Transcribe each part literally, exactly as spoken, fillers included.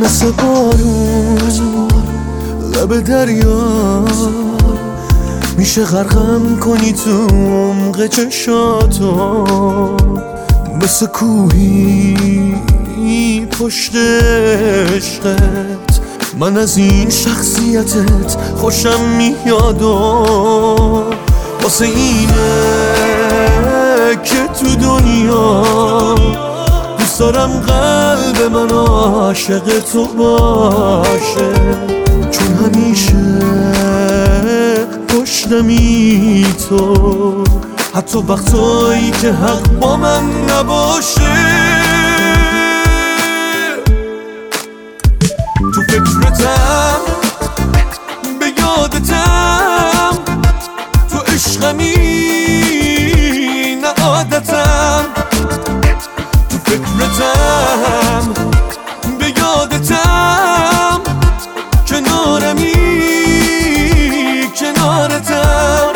مثل بارون لب دریا میشه غرقم کنی تو عمق چشاتو، مثل کوهی پشت عشقت. من از این شخصیتت خوشم میاد و واسه اینه که تو دنیا دوست دارم قلب من عاشق تو باشه، چون همیشه پشتمی تو، حتی وقتایی که حق با من نباشه. تو فکرتم، به یادتم، تو عشقمی نه عادتم. تو فکرتم، به یادتم، کنارمی کنارتم.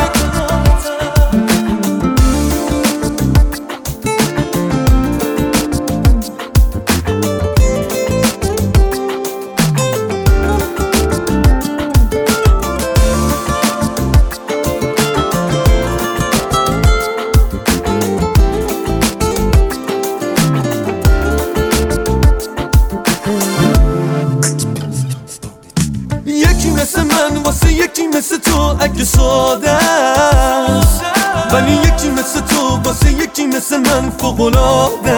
یکی مثل من واسه یکی مثل تو اگه ساده است، ولی یکی مثل تو واسه یکی مثل من فوق‌العاده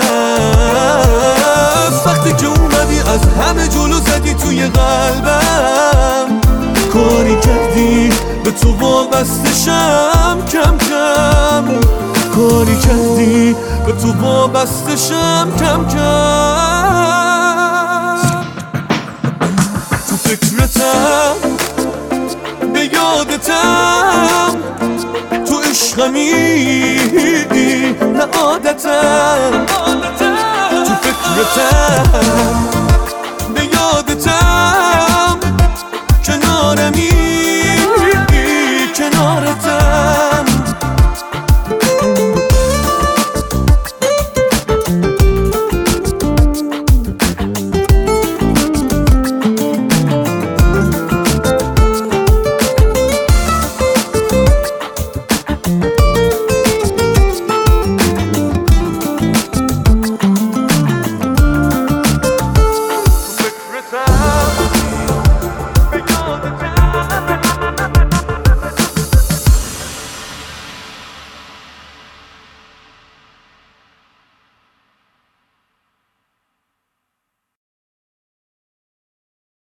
است. وقتی که اومدی از همه جلو زدی توی قلبم، کاری کردی به تو وابستشم کم کم، کاری کردی به تو وابستشم کم کم. تو فکرتم، به یادتم، تو عشقمی نه عادتم. تو فکرتم